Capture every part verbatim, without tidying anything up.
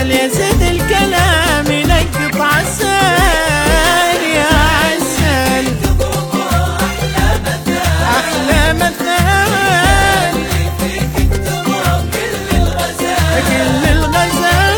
عسل يا زيد الكلام ينقط عسل يا عسل. أحلى مثال كل الغزال.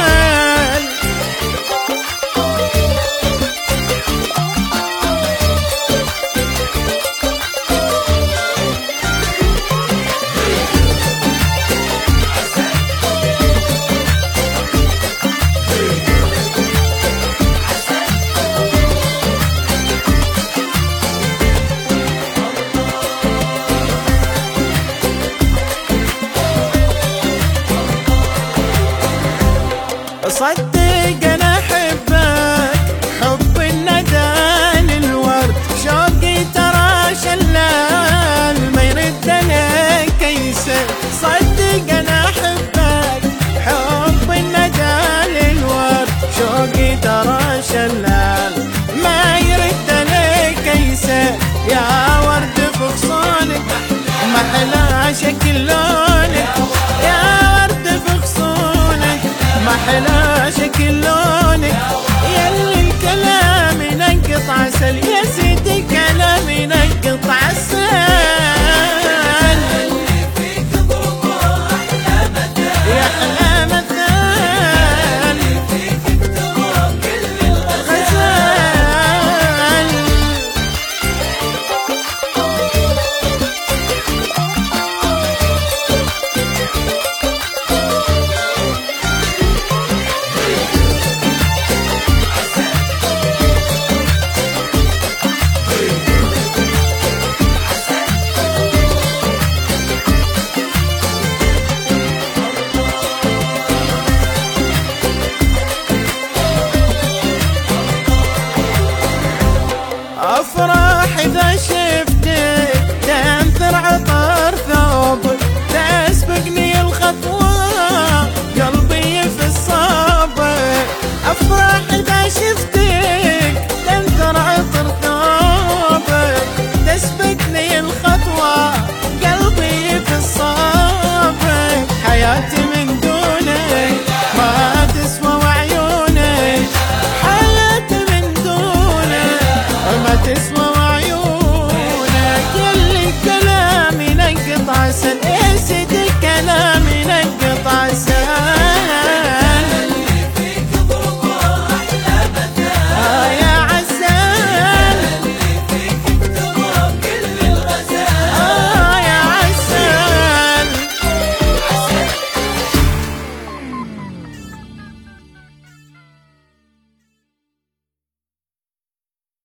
صدق انا احبك حب الندى للورد، شوقي ترى شلال ما يرد لك يسر. صدق انا احبك حب الندى للورد، شوقي ترى شلال ما يرد لك يسر. يا ورد في غصونك محلى شكل لونك، يا ورد في غصونك محلى شكل لونك. يلي الكلام ينقط عسل يا زين